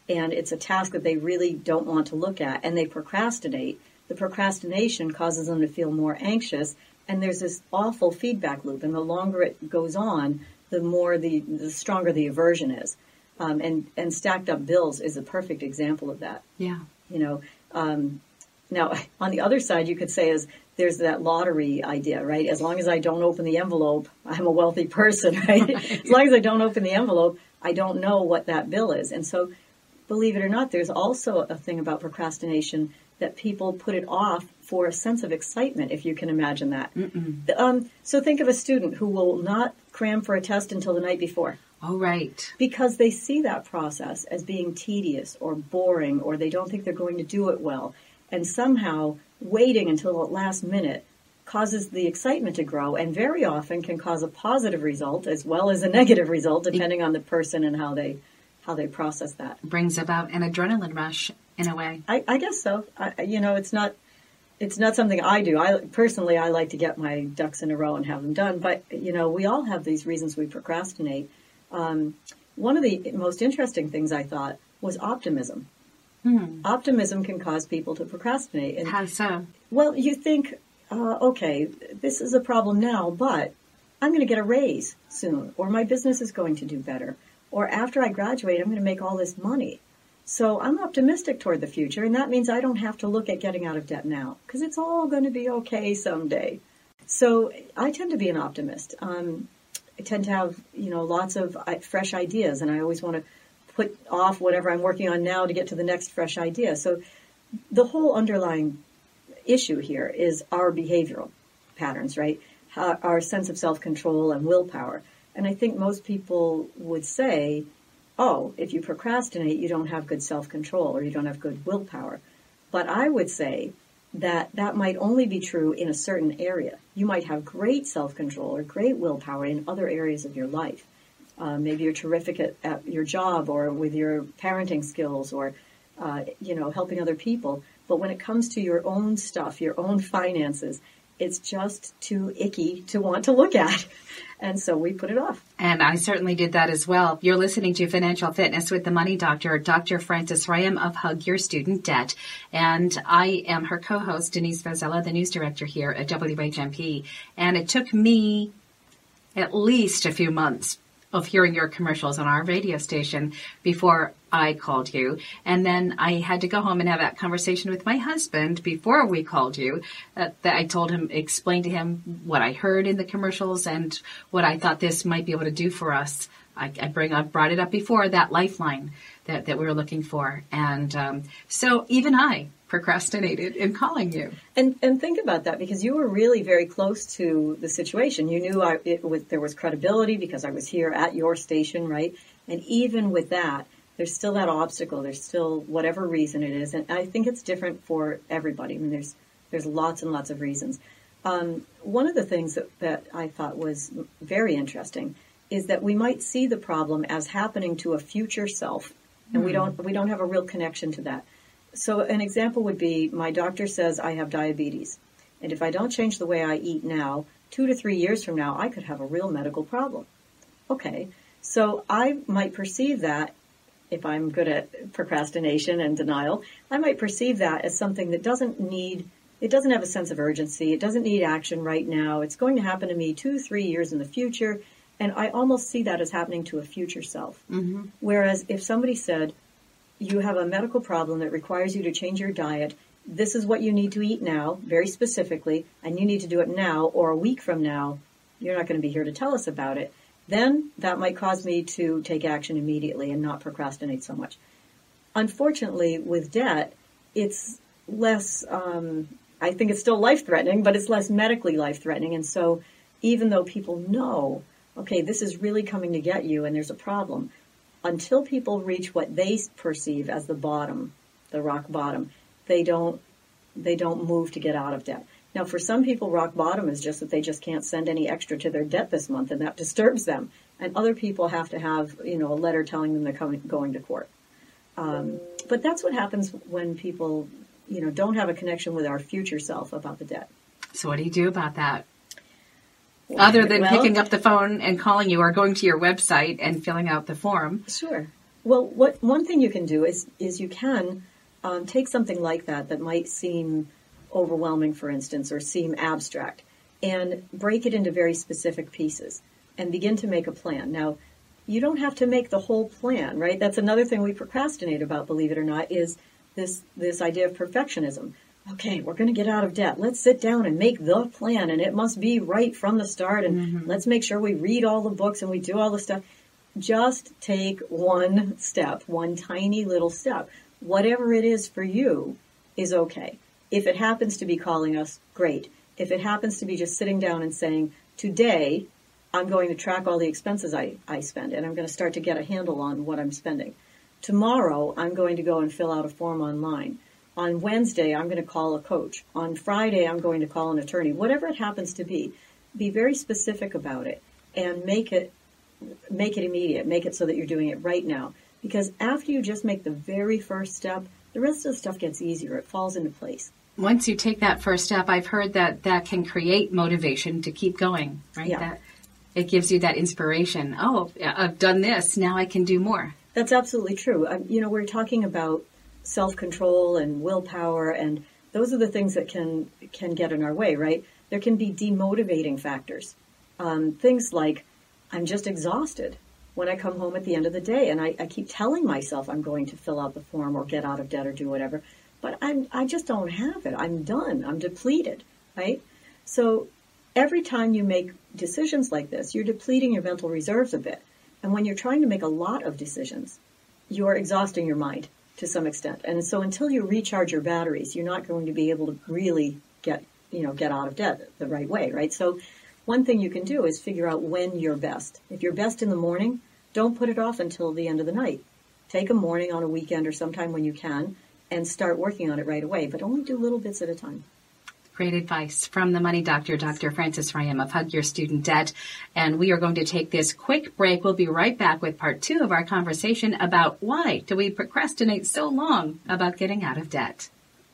and it's a task that they really don't want to look at, and they procrastinate, the procrastination causes them to feel more anxious, and there's this awful feedback loop, and the longer it goes on, the more the, the stronger the aversion is. Um, and, and stacked up bills is a perfect example of that. Yeah. You know, um, now on the other side, you could say is there's that lottery idea, right? As long as I don't open the envelope, I'm a wealthy person, right? As long as I don't open the envelope, I don't know what that bill is. And so, believe it or not, there's also a thing about procrastination that people put it off for a sense of excitement, if you can imagine that. Um, so think of a student who will not cram for a test until the night before. Oh, right. Because they see that process as being tedious or boring, or they don't think they're going to do it well. And somehow waiting until the last minute causes the excitement to grow, and very often can cause a positive result as well as a negative result, depending on the person and how they how they process that. Brings about an adrenaline rush in a way. I, I guess so. I, you know, it's not it's not something I do. I personally, I like to get my ducks in a row and have them done. But you know, we all have these reasons we procrastinate. Um, one of the most interesting things I thought was optimism. Hmm. Optimism can cause people to procrastinate. And, how so? Well, you think, uh, okay, this is a problem now, but I'm going to get a raise soon, or my business is going to do better, or after I graduate, I'm going to make all this money. So I'm optimistic toward the future, and that means I don't have to look at getting out of debt now, because it's all going to be okay someday. So I tend to be an optimist. Um, I tend to have, you know, lots of fresh ideas, and I always want to put off whatever I'm working on now to get to the next fresh idea. So the whole underlying issue here is our behavioral patterns, right? Our sense of self-control and willpower. And I think most people would say, oh, if you procrastinate, you don't have good self-control or you don't have good willpower. But I would say that that might only be true in a certain area. You might have great self-control or great willpower in other areas of your life. Uh, maybe you're terrific at, at your job or with your parenting skills or, uh, you know, helping other people. But when it comes to your own stuff, your own finances, it's just too icky to want to look at. And so we put it off. And I certainly did that as well. You're listening to Financial Fitness with the Money Doctor, Doctor Frances Ram of Hug Your Student Debt. And I am her co-host, Denise Vazella, the news director here at W H M P. And it took me at least a few months of hearing your commercials on our radio station before I called you. And then I had to go home and have that conversation with my husband before we called you. Uh, that I told him, explained to him what I heard in the commercials and what I thought this might be able to do for us. I, I bring, I brought it up before, that lifeline that, that we were looking for. And um, so even I procrastinated in calling you. And and think about that, because you were really very close to the situation. You knew I, it was, there was credibility because I was here at your station, right? And even with that, there's still that obstacle. There's still whatever reason it is. And I think it's different for everybody. I mean, there's there's lots and lots of reasons. Um, one of the things that, that I thought was very interesting is that we might see the problem as happening to a future self, and mm. we don't we don't have a real connection to that. So an example would be, my doctor says I have diabetes, and if I don't change the way I eat now, two to three years from now, I could have a real medical problem. Okay, so I might perceive that, if I'm good at procrastination and denial, I might perceive that as something that doesn't need, it doesn't have a sense of urgency, it doesn't need action right now, it's going to happen to me two, three years in the future, and I almost see that as happening to a future self. Mm-hmm. Whereas if somebody said, you have a medical problem that requires you to change your diet, this is what you need to eat now, very specifically, and you need to do it now, or a week from now, you're not going to be here to tell us about it, then that might cause me to take action immediately and not procrastinate so much. Unfortunately, with debt, it's less, um, I think it's still life-threatening, but it's less medically life-threatening. And so even though people know, okay, this is really coming to get you and there's a problem, until people reach what they perceive as the bottom, the rock bottom, they don't they don't move to get out of debt. Now, for some people, rock bottom is just that they just can't send any extra to their debt this month, and that disturbs them. And other people have to have, you know, a letter telling them they're coming, going to court. Um, but that's what happens when people, you know, don't have a connection with our future self about the debt. So what do you do about that? Other than well, picking up the phone and calling you or going to your website and filling out the form. Sure. Well, what one thing you can do is is you can um, take something like that that might seem overwhelming, for instance, or seem abstract, and break it into very specific pieces and begin to make a plan. Now, you don't have to make the whole plan, right? That's another thing we procrastinate about, believe it or not, is this this idea of perfectionism. Okay, we're going to get out of debt. Let's sit down and make the plan, and it must be right from the start, and mm-hmm. let's make sure we read all the books and we do all the stuff. Just take one step, one tiny little step. Whatever it is for you is okay. If it happens to be calling us, great. If it happens to be just sitting down and saying, today, I'm going to track all the expenses I, I spend, and I'm going to start to get a handle on what I'm spending. Tomorrow, I'm going to go and fill out a form online. On Wednesday, I'm going to call a coach. On Friday, I'm going to call an attorney. Whatever it happens to be, be very specific about it and make it make it immediate. Make it so that you're doing it right now. Because after you just make the very first step, the rest of the stuff gets easier. It falls into place. Once you take that first step, I've heard that that can create motivation to keep going, right? Yeah. That it gives you that inspiration. Oh, I've done this. Now I can do more. That's absolutely true. Um, you know, we're talking about self-control and willpower, and those are the things that can can get in our way, right? There can be demotivating factors. Um, things like, I'm just exhausted when I come home at the end of the day, and I, I keep telling myself I'm going to fill out the form or get out of debt or do whatever, but I'm I just don't have it. I'm done. I'm depleted, right? So every time you make decisions like this, you're depleting your mental reserves a bit. And when you're trying to make a lot of decisions, you're exhausting your mind to some extent. And so until you recharge your batteries, you're not going to be able to really get, you know, get out of debt the right way, right? So one thing you can do is figure out when you're best. If you're best in the morning, don't put it off until the end of the night. Take a morning on a weekend or sometime when you can and start working on it right away, but only do little bits at a time. Great advice from the Money Doctor, Doctor Frances Rayem of Hug Your Student Debt. And we are going to take this quick break. We'll be right back with part two of our conversation about why do we procrastinate so long about getting out of debt.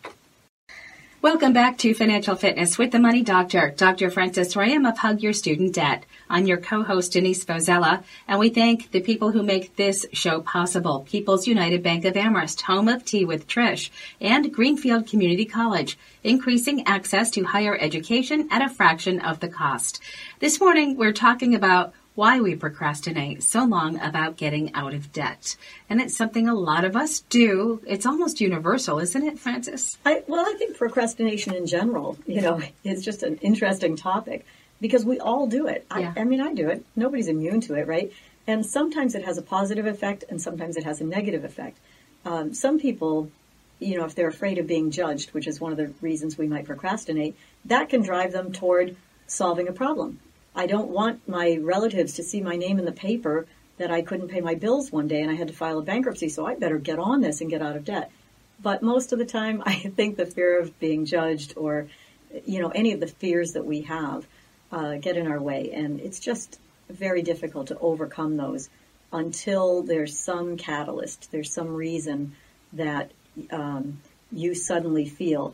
Welcome back to Financial Fitness with the Money Doctor, Doctor Frances Rayem of Hug Your Student Debt. I'm your co-host, Denise Vozella, and we thank the people who make this show possible. People's United Bank of Amherst, home of Tea with Trish, and Greenfield Community College, increasing access to higher education at a fraction of the cost. This morning, we're talking about why we procrastinate so long about getting out of debt. And it's something a lot of us do. It's almost universal, isn't it, Frances? I, well, I think procrastination in general, you know, is just an interesting topic because we all do it. Yeah. I, I mean, I do it. Nobody's immune to it, right? And sometimes it has a positive effect and sometimes it has a negative effect. Um, some people, you know, if they're afraid of being judged, which is one of the reasons we might procrastinate, that can drive them toward solving a problem. I don't want my relatives to see my name in the paper that I couldn't pay my bills one day and I had to file a bankruptcy, so I better get on this and get out of debt. But most of the time, I think the fear of being judged or, you know, any of the fears that we have uh, get in our way. And it's just very difficult to overcome those until there's some catalyst, there's some reason that um, you suddenly feel,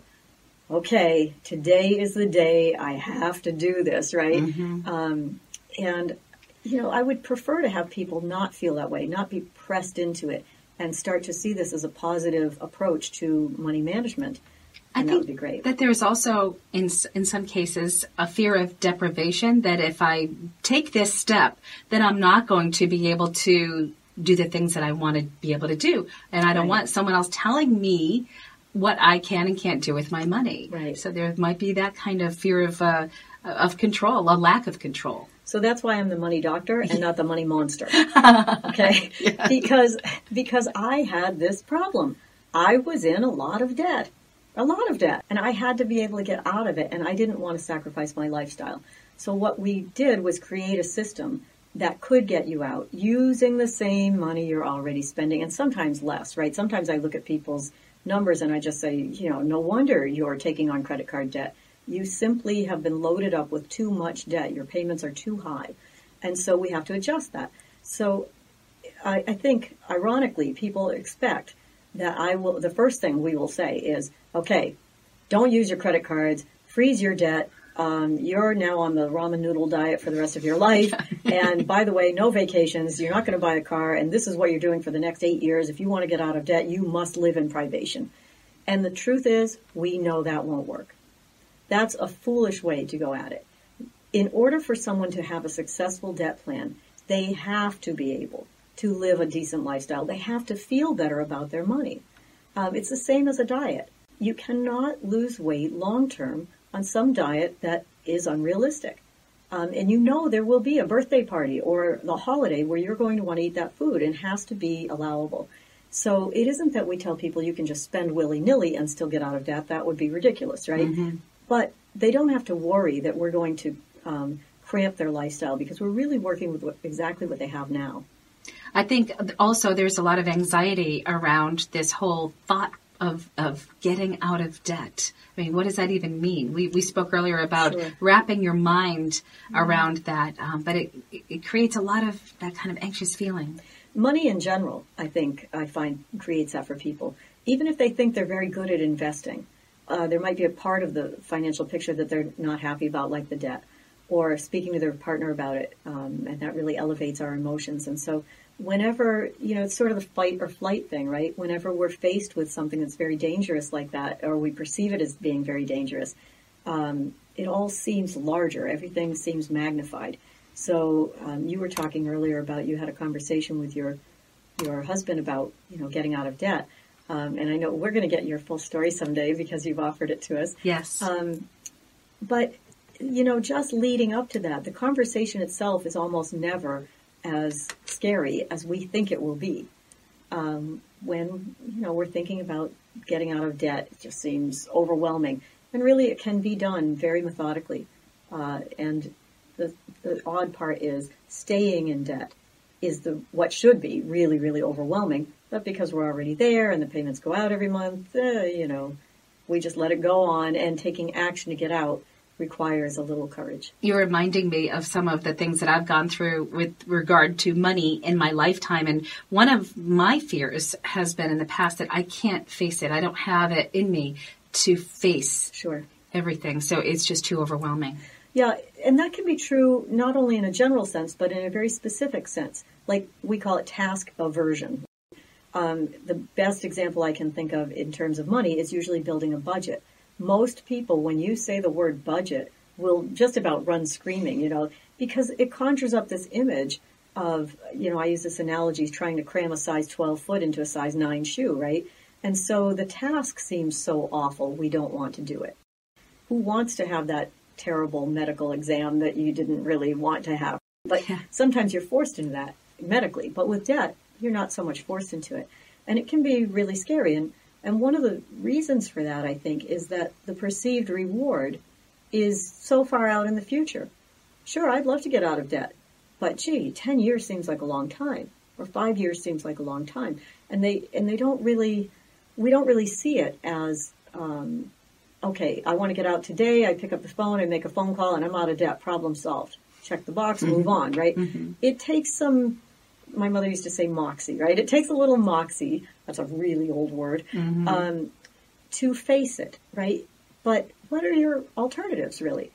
okay, today is the day I have to do this, right? Mm-hmm. Um, and, you know, I would prefer to have people not feel that way, not be pressed into it, and start to see this as a positive approach to money management. And I think that would be great. That there's also, in in some cases, a fear of deprivation, that if I take this step, then I'm not going to be able to do the things that I want to be able to do. And I don't Right. want someone else telling me what I can and can't do with my money. Right. So there might be that kind of fear of uh, of control, a lack of control. So that's why I'm the money doctor and not the money monster. Okay? Yeah. Because because I had this problem. I was in a lot of debt. A lot of debt. And I had to be able to get out of it, and I didn't want to sacrifice my lifestyle. So what we did was create a system that could get you out using the same money you're already spending, and sometimes less, right? Sometimes I look at people's numbers and I just say, you know, no wonder you're taking on credit card debt. You simply have been loaded up with too much debt. Your payments are too high. And so we have to adjust that. So I, I think, ironically, people expect that I will, the first thing we will say is, okay, don't use your credit cards, freeze your debt, Um, you're now on the ramen noodle diet for the rest of your life. And by the way, no vacations. You're not going to buy a car. And this is what you're doing for the next eight years. If you want to get out of debt, you must live in privation. And the truth is, we know that won't work. That's a foolish way to go at it. In order for someone to have a successful debt plan, they have to be able to live a decent lifestyle. They have to feel better about their money. Um, it's the same as a diet. You cannot lose weight long term on some diet that is unrealistic. Um, and you know there will be a birthday party or the holiday where you're going to want to eat that food, and it has to be allowable. So it isn't that we tell people you can just spend willy-nilly and still get out of debt. That would be ridiculous, right? Mm-hmm. But they don't have to worry that we're going to um, cramp their lifestyle, because we're really working with what, exactly what they have now. I think also there's a lot of anxiety around this whole thought of of getting out of debt. I mean, what does that even mean? We we spoke earlier about sure. wrapping your mind mm-hmm. around that, um, but it it creates a lot of that kind of anxious feeling. Money in general, I think, I find creates that for people. Even if they think they're very good at investing, uh, there might be a part of the financial picture that they're not happy about, like the debt, or speaking to their partner about it, um, and that really elevates our emotions. And so whenever, you know, it's sort of the fight or flight thing, right? Whenever we're faced with something that's very dangerous like that, or we perceive it as being very dangerous, um, it all seems larger. Everything seems magnified. So um, you were talking earlier about you had a conversation with your your husband about, you know, getting out of debt. Um, and I know we're going to get your full story someday because you've offered it to us. Yes. Um, but, you know, just leading up to that, the conversation itself is almost never as scary as we think it will be. Um, when, you know, we're thinking about getting out of debt, it just seems overwhelming. And really it can be done very methodically. Uh, and the, the odd part is staying in debt is the what should be really, really overwhelming. But because we're already there and the payments go out every month, uh, you know, we just let it go on, and taking action to get out requires a little courage. You're reminding me of some of the things that I've gone through with regard to money in my lifetime. And one of my fears has been in the past that I can't face it. I don't have it in me to face sure. everything. So it's just too overwhelming. Yeah, and that can be true not only in a general sense, but in a very specific sense. Like we call it task aversion. Um, the best example I can think of in terms of money is usually building a budget. Most people, when you say the word budget, will just about run screaming, you know, because it conjures up this image of, you know, I use this analogy, trying to cram a size twelve foot into a size nine shoe, right? And so the task seems so awful, we don't want to do it. Who wants to have that terrible medical exam that you didn't really want to have? But yeah. sometimes you're forced into that medically. But with debt, you're not so much forced into it. And it can be really scary. And And one of the reasons for that, I think, is that the perceived reward is so far out in the future. Sure, I'd love to get out of debt, but gee, ten years seems like a long time, or five years seems like a long time. And they and they don't really, we don't really see it as, um, okay, I want to get out today, I pick up the phone, I make a phone call, and I'm out of debt, problem solved. Check the box, mm-hmm. move on, right? Mm-hmm. It takes some... My mother used to say moxie, right? It takes a little moxie, that's a really old word, mm-hmm. um, to face it, right? But what are your alternatives, really?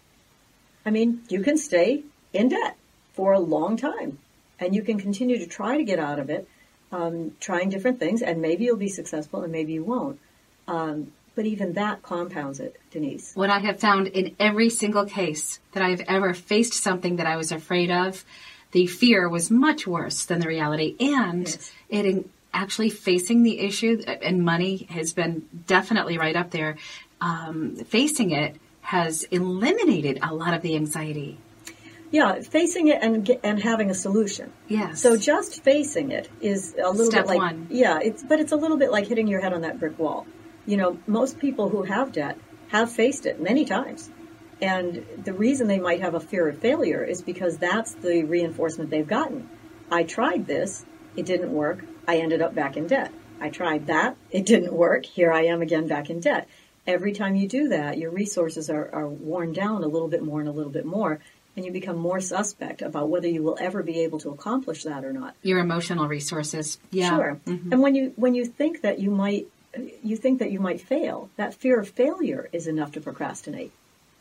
I mean, you can stay in debt for a long time, and you can continue to try to get out of it, um, trying different things, and maybe you'll be successful and maybe you won't. Um, but even that compounds it, Denise. What I have found in every single case that I've ever faced something that I was afraid of, the fear was much worse than the reality, and yes. it in actually facing the issue, and money has been definitely right up there. Um, facing it has eliminated a lot of the anxiety. Yeah, facing it and and having a solution. Yes. So just facing it is a little Step bit like one. yeah, it's but it's a little bit like hitting your head on that brick wall. You know, most people who have debt have faced it many times. And the reason they might have a fear of failure is because that's the reinforcement they've gotten. I tried this, it didn't work, I ended up back in debt. I tried that, it didn't work, here I am again back in debt. Every time you do that, your resources are, are worn down a little bit more and a little bit more, and you become more suspect about whether you will ever be able to accomplish that or not. Your emotional resources. Yeah. Sure. Mm-hmm. And when you when you think that you might you think that you might fail, that fear of failure is enough to procrastinate.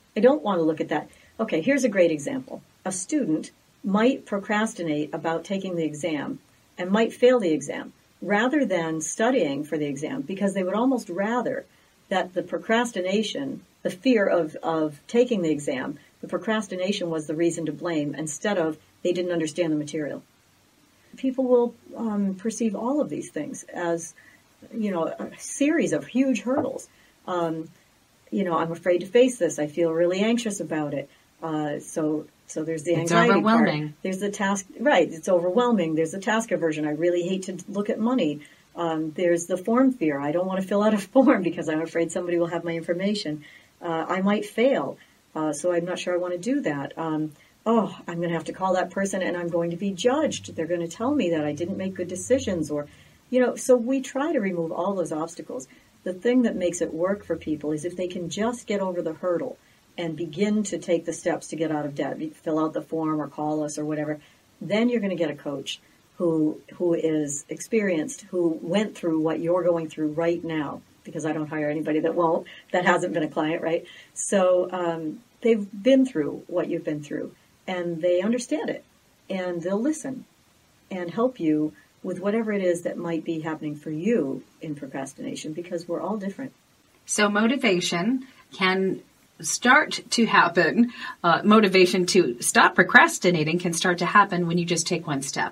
I don't want to look at that. Okay, here's a great example. A student might procrastinate about taking the exam and might fail the exam rather than studying for the exam, because they would almost rather that the procrastination, the fear of, of taking the exam, the procrastination was the reason to blame instead of they didn't understand the material. People will um, perceive all of these things as, you know, a series of huge hurdles. Um, you know, I'm afraid to face this. I feel really anxious about it. Uh, so, so there's the anxiety it's overwhelming. part. There's the task, right? It's overwhelming. There's the task aversion. I really hate to look at money. Um, there's the form fear. I don't want to fill out a form because I'm afraid somebody will have my information. Uh, I might fail. Uh, so I'm not sure I want to do that. Um, oh, I'm going to have to call that person and I'm going to be judged. They're going to tell me that I didn't make good decisions, or, you know, so we try to remove all those obstacles. The thing that makes it work for people is if they can just get over the hurdle and begin to take the steps to get out of debt, fill out the form or call us or whatever, then you're going to get a coach who who is experienced, who went through what you're going through right now, because I don't hire anybody that won't, that hasn't been a client, right? So um, they've been through what you've been through, and they understand it, and they'll listen and help you with whatever it is that might be happening for you in procrastination, because we're all different. So motivation can start to happen. Uh, motivation to stop procrastinating can start to happen when you just take one step.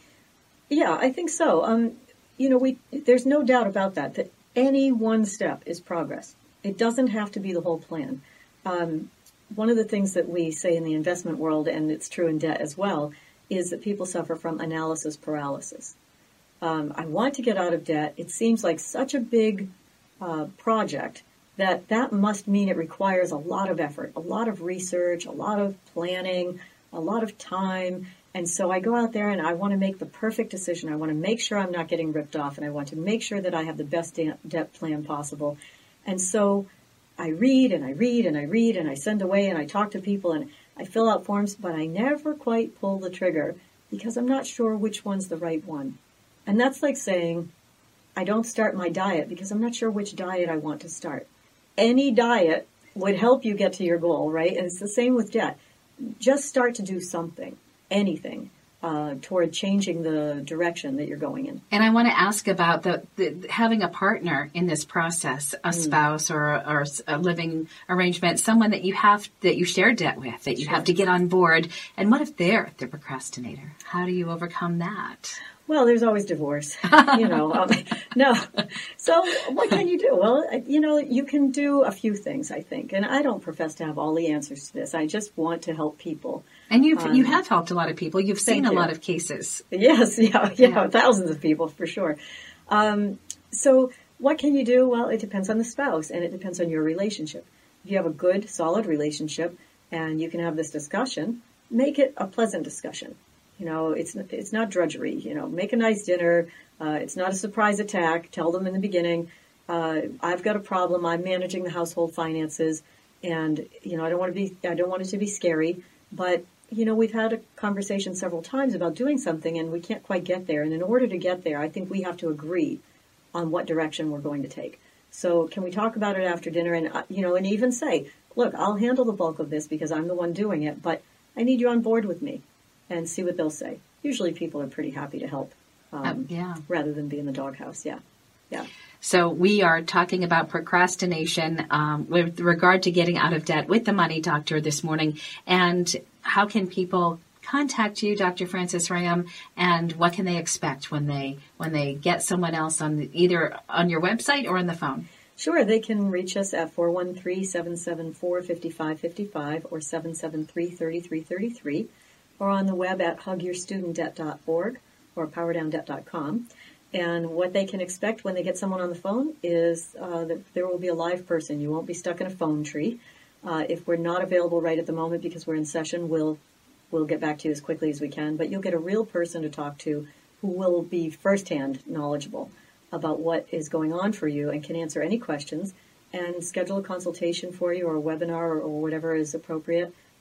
Yeah, I think so. Um, you know, we there's no doubt about that, that any one step is progress. It doesn't have to be the whole plan. Um, one of the things that we say in the investment world, and it's true in debt as well, is that people suffer from analysis paralysis. Um, I want to get out of debt. It seems like such a big uh, project that that must mean it requires a lot of effort, a lot of research, a lot of planning, a lot of time. And so I go out there and I want to make the perfect decision. I want to make sure I'm not getting ripped off, and I want to make sure that I have the best de- debt plan possible. And so I read and I read and I read and I send away and I talk to people and I fill out forms, but I never quite pull the trigger because I'm not sure which one's the right one. And that's like saying, I don't start my diet because I'm not sure which diet I want to start. Any diet would help you get to your goal, right? And it's the same with debt. Just start to do something, anything, uh, toward changing the direction that you're going in. And I want to ask about the, the having a partner in this process, a mm. spouse or, or a living arrangement, someone that you have, that you share debt with, that you sure. have to get on board. And what if they're the procrastinator? How do you overcome that? Well, there's always divorce, you know. Um, no. So what can you do? Well, you know, you can do a few things, I think. And I don't profess to have all the answers to this. I just want to help people. And you've, um, you have helped a lot of people. You've seen a you. lot of cases. Yes, yeah, yeah, yeah. thousands of people for sure. Um, so what can you do? Well, it depends on the spouse and it depends on your relationship. If you have a good, solid relationship and you can have this discussion, make it a pleasant discussion. You know, it's it's not drudgery. You know, make a nice dinner. Uh, it's not a surprise attack. Tell them in the beginning, uh, I've got a problem. I'm managing the household finances, and you know, I don't want to be. I don't want it to be scary. But you know, we've had a conversation several times about doing something, and we can't quite get there. And in order to get there, I think we have to agree on what direction we're going to take. So, can we talk about it after dinner? And uh, you know, and even say, look, I'll handle the bulk of this because I'm the one doing it, but I need you on board with me. And see what they'll say. Usually people are pretty happy to help um, uh, yeah. rather than be in the doghouse. Yeah. Yeah. So we are talking about procrastination um, with regard to getting out of debt with the Money Doctor this morning. And how can people contact you, Doctor Frances Ram, and what can they expect when they when they get someone else on the, either on your website or on the phone? Sure. They can reach us at four one three, seven seven four, five five five five or seven seven three, three three three three. Or on the web at hug your student debt dot org or power down debt dot com. And what they can expect when they get someone on the phone is uh, that there will be a live person. You won't be stuck in a phone tree. Uh, if we're not available right at the moment because we're in session, we'll we'll get back to you as quickly as we can. But you'll get a real person to talk to who will be firsthand knowledgeable about what is going on for you and can answer any questions and schedule a consultation for you or a webinar or, or whatever is appropriate.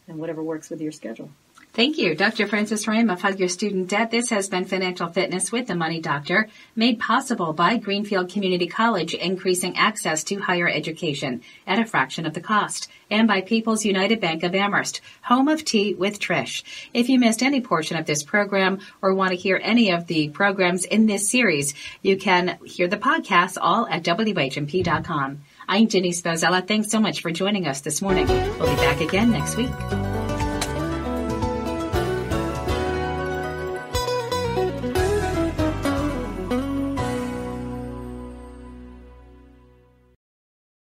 and whatever works with your schedule. Thank you, Doctor Frances Ram of Hug Your Student Debt. This has been Financial Fitness with the Money Doctor, made possible by Greenfield Community College, increasing access to higher education at a fraction of the cost, and by People's United Bank of Amherst, home of Tea with Trish. If you missed any portion of this program or want to hear any of the programs in this series, you can hear the podcast all at W H M P dot com. I'm Ginny Spozella. Thanks so much for joining us this morning. We'll be back again next week.